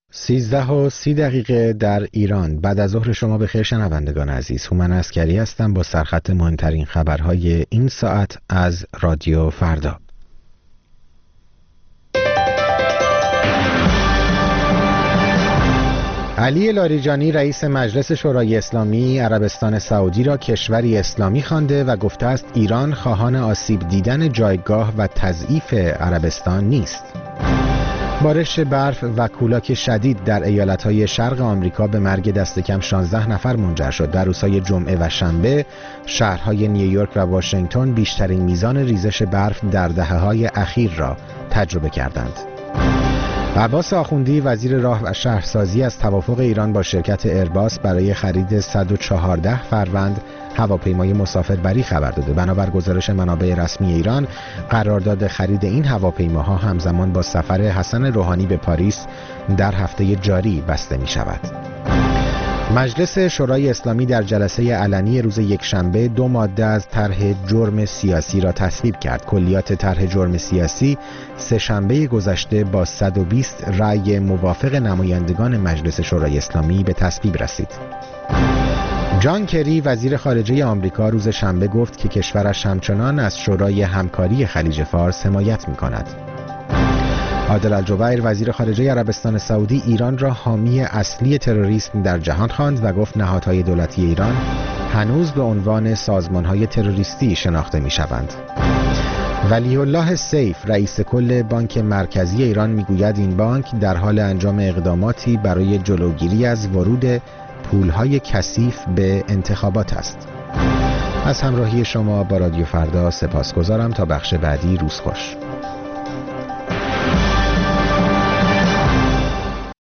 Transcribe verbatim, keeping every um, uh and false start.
سیزده و سی دقیقه در ایران. بعد از ظهر شما بخیر شنوندگان عزیز. هومن عسکری هستم با سرخط مهمترین خبرهای این ساعت از رادیو فردا. علی لاریجانی رئیس مجلس شورای اسلامی عربستان سعودی را کشوری اسلامی خوانده و گفته است ایران خواهان آسیب دیدن جایگاه و تضعیف عربستان نیست. بارش برف و کولاک شدید در ایالت‌های شرق آمریکا به مرگ دست کم شانزده نفر منجر شد. در روزهای جمعه و شنبه شهرهای نیویورک و واشنگتن بیشترین میزان ریزش برف در دهه‌های اخیر را تجربه کردند. عباس آخوندی وزیر راه و شهرسازی از توافق ایران با شرکت ایرباس برای خرید صد و چهارده فروند هواپیمای مسافربری خبر داده. بنابر گزارش منابع رسمی ایران، قرارداد خرید این هواپیماها همزمان با سفر حسن روحانی به پاریس در هفته جاری بسته می شود. مجلس شورای اسلامی در جلسه علنی روز یکشنبه دو ماده از طرح جرم سیاسی را تصویب کرد. کلیات طرح جرم سیاسی سه شنبه گذشته با صد و بیست رأی موافق نمایندگان مجلس شورای اسلامی به تصویب رسید. جان کری وزیر خارجه آمریکا روز شنبه گفت که کشورش همچنان از شورای همکاری خلیج فارس حمایت می‌کند. عادل الجبیر وزیر خارجه عربستان سعودی ایران را حامی اصلی تروریسم در جهان خواند و گفت نهادهای دولتی ایران هنوز به عنوان سازمانهای تروریستی شناخته می‌شوند. ولی الله سیف رئیس کل بانک مرکزی ایران میگوید این بانک در حال انجام اقداماتی برای جلوگیری از ورود پولهای کثیف به انتخابات است. از همراهی شما با رادیو فردا سپاسگزارم. تا بخش بعدی روز خوش.